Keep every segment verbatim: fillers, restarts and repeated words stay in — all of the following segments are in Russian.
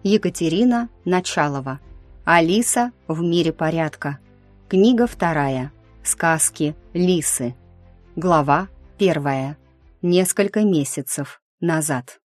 Екатерина Началова. Алиса в мире порядка. Книга вторая. Сказки Лисы. Глава первая. Несколько месяцев назад.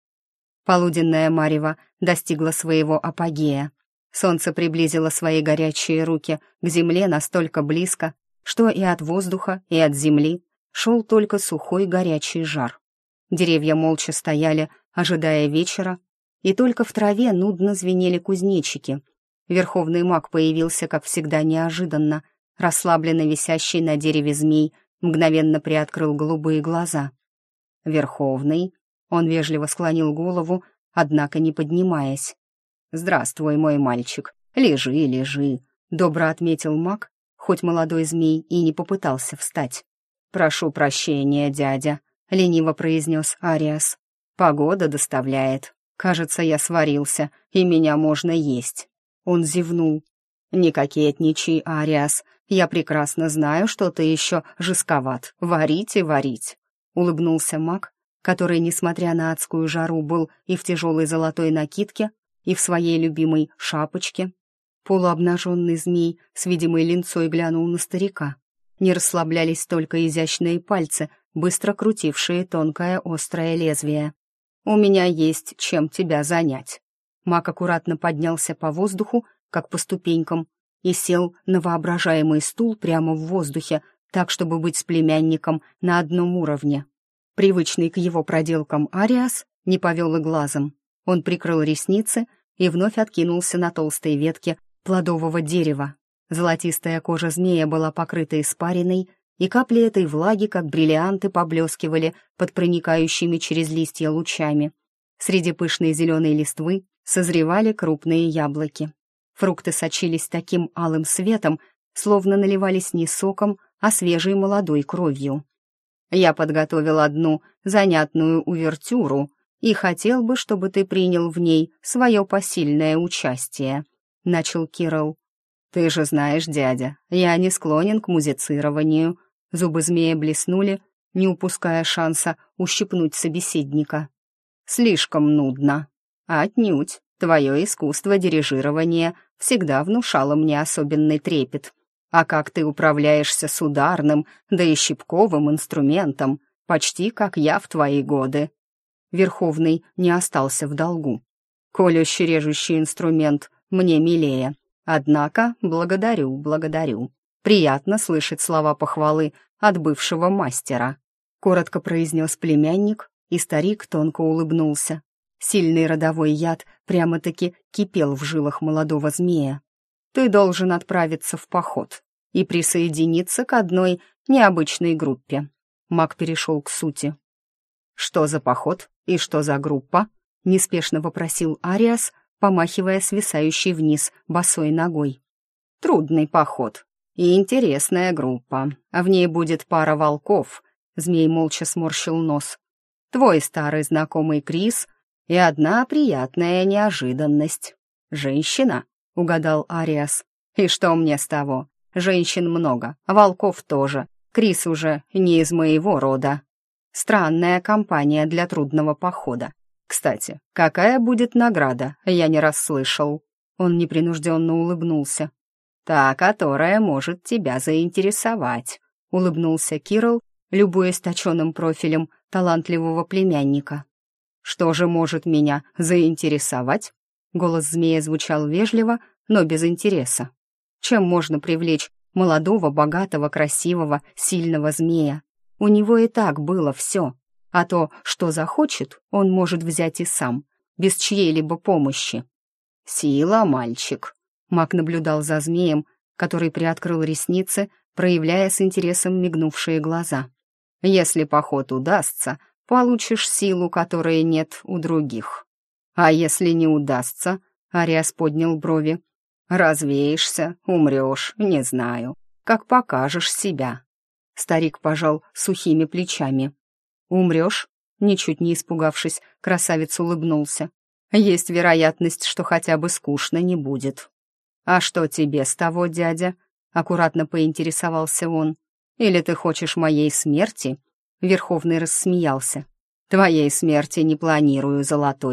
Полуденное марево достигло своего апогея. Солнце приблизило свои горячие руки к земле настолько близко, что и от воздуха, и от земли шел только сухой горячий жар. Деревья молча стояли, ожидая вечера, и только в траве нудно звенели кузнечики. Верховный маг появился, как всегда, неожиданно. Расслабленно висящий на дереве змей мгновенно приоткрыл голубые глаза. «Верховный?» Он вежливо склонил голову, однако не поднимаясь. «Здравствуй, мой мальчик. Лежи, лежи», — добро отметил маг, хоть молодой змей и не попытался встать. «Прошу прощения, дядя», — лениво произнес Ариас. «Погода доставляет. Кажется, я сварился, и меня можно есть». Он зевнул. «Не кокетничай, Ариас. Я прекрасно знаю, что ты еще жестковат. Варить и варить», — улыбнулся маг, который, несмотря на адскую жару, был и в тяжелой золотой накидке, и в своей любимой шапочке. Полуобнаженный змей с видимой линцой глянул на старика. Не расслаблялись только изящные пальцы, быстро крутившие тонкое острое лезвие. «У меня есть чем тебя занять». Маг аккуратно поднялся по воздуху, как по ступенькам, и сел на воображаемый стул прямо в воздухе, так, чтобы быть с племянником на одном уровне. Привычный к его проделкам Ариас не повел и глазом. Он прикрыл ресницы и вновь откинулся на толстой ветке плодового дерева. Золотистая кожа змея была покрыта испариной, и капли этой влаги, как бриллианты, поблескивали под проникающими через листья лучами. Среди пышной зеленой листвы созревали крупные яблоки. Фрукты сочились таким алым светом, словно наливались не соком, а свежей молодой кровью. «Я подготовил одну занятную увертюру и хотел бы, чтобы ты принял в ней свое посильное участие», — начал Кирилл. «Ты же знаешь, дядя, я не склонен к музицированию». Зубы змея блеснули, не упуская шанса ущипнуть собеседника. «Слишком нудно. Отнюдь. Твое искусство дирижирования всегда внушало мне особенный трепет. А как ты управляешься с ударным, да и щипковым инструментом, почти как я в твои годы». Верховный не остался в долгу. «Колюще-режущий инструмент мне милее. Однако благодарю, благодарю. Приятно слышать слова похвалы от бывшего мастера», — коротко произнес племянник, и старик тонко улыбнулся. Сильный родовой яд прямо-таки кипел в жилах молодого змея. «Ты должен отправиться в поход и присоединиться к одной необычной группе». Маг перешел к сути. «Что за поход и что за группа?» — неспешно вопросил Ариас, помахивая свисающей вниз босой ногой. «Трудный поход и интересная группа, а в ней будет пара волков», — змей молча сморщил нос. «Твой старый знакомый Крис и одна приятная неожиданность. Женщина», — угадал Ариас. «И что мне с того? Женщин много, а волков тоже. Крис уже не из моего рода. Странная компания для трудного похода. Кстати, какая будет награда, я не расслышал». Он непринужденно улыбнулся. «Та, которая может тебя заинтересовать», — улыбнулся Кирилл, любуясь точенным профилем талантливого племянника. «Что же может меня заинтересовать?» Голос змея звучал вежливо, но без интереса. «Чем можно привлечь молодого, богатого, красивого, сильного змея? У него и так было все, а то, что захочет, он может взять и сам, без чьей-либо помощи». «Сила, мальчик», — маг наблюдал за змеем, который приоткрыл ресницы, проявляя с интересом мигнувшие глаза. «Если поход удастся, получишь силу, которой нет у других. А если не удастся», — Ариас поднял брови, «развеешься, умрешь, не знаю, как покажешь себя». Старик пожал сухими плечами. «Умрешь?» — ничуть не испугавшись, красавец улыбнулся. «Есть вероятность, что хотя бы скучно не будет». «А что тебе с того, дядя?» — аккуратно поинтересовался он. «Или ты хочешь моей смерти?» Верховный рассмеялся. «Твоей смерти не планирую, Золотой.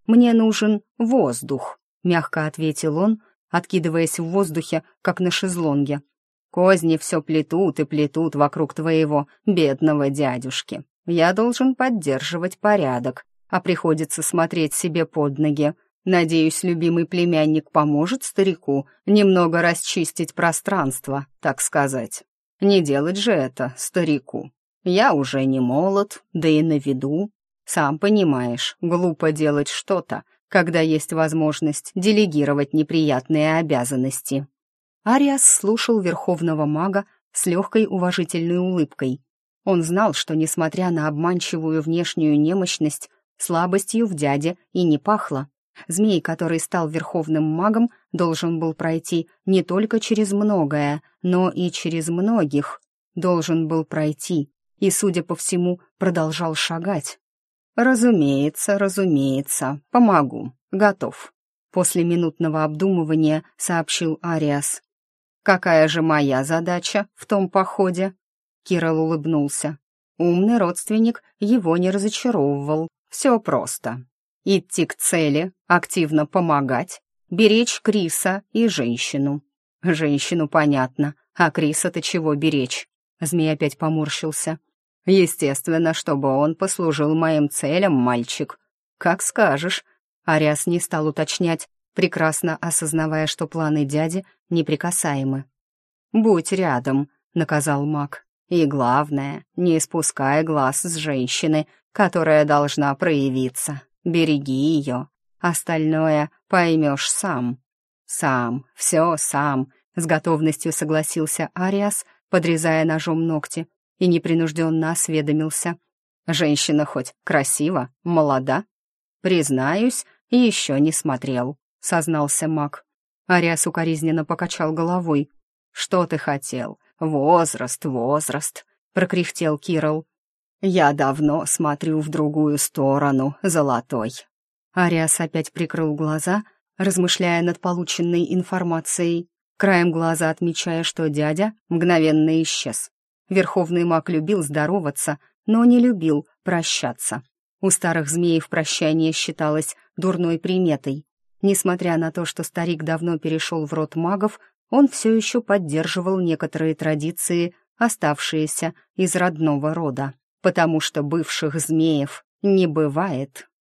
мне нужен воздух», — мягко ответил он, откидываясь в воздухе, как на шезлонге. «Козни все плетут и плетут вокруг твоего бедного дядюшки. Я должен поддерживать порядок, а приходится смотреть себе под ноги. Надеюсь, любимый племянник поможет старику немного расчистить пространство, так сказать. Не делать же это старику. Я уже не молод, да и на виду. Сам понимаешь, глупо делать что-то, когда есть возможность делегировать неприятные обязанности». Ариас слушал верховного мага с легкой уважительной улыбкой. Он знал, что, несмотря на обманчивую внешнюю немощность, слабостью в дяде и не пахло. Змей, который стал верховным магом, должен был пройти не только через многое, но и через многих. Должен был пройти и, судя по всему, продолжал шагать. «Разумеется, разумеется, помогу, готов», — после минутного обдумывания сообщил Ариас. «Какая же моя задача в том походе?» Кирилл улыбнулся. Умный родственник его не разочаровывал. «Все просто. Идти к цели, активно помогать, беречь Криса и женщину». «Женщину понятно, а Криса-то чего беречь?» Змей опять поморщился. «Естественно, чтобы он послужил моим целям, мальчик». «Как скажешь». Ариас не стал уточнять, прекрасно осознавая, что планы дяди неприкасаемы. «Будь рядом», — наказал маг. «И главное, не спускай глаз с женщины, которая должна проявиться. Береги ее. Остальное поймешь сам». «Сам, все сам», — с готовностью согласился Ариас, подрезая ножом ногти, и непринужденно осведомился. «Женщина хоть красива, молода?» «Признаюсь, еще не смотрел», — сознался маг. Ариас укоризненно покачал головой. «Что ты хотел? Возраст, возраст», — прокряхтел Кирилл. «Я давно смотрю в другую сторону, золотой». Ариас опять прикрыл глаза, размышляя над полученной информацией, краем глаза отмечая, что дядя мгновенно исчез. Верховный маг любил здороваться, но не любил прощаться. У старых змеев прощание считалось дурной приметой. Несмотря на то, что старик давно перешел в род магов, он все еще поддерживал некоторые традиции, оставшиеся из родного рода, потому что бывших змеев не бывает.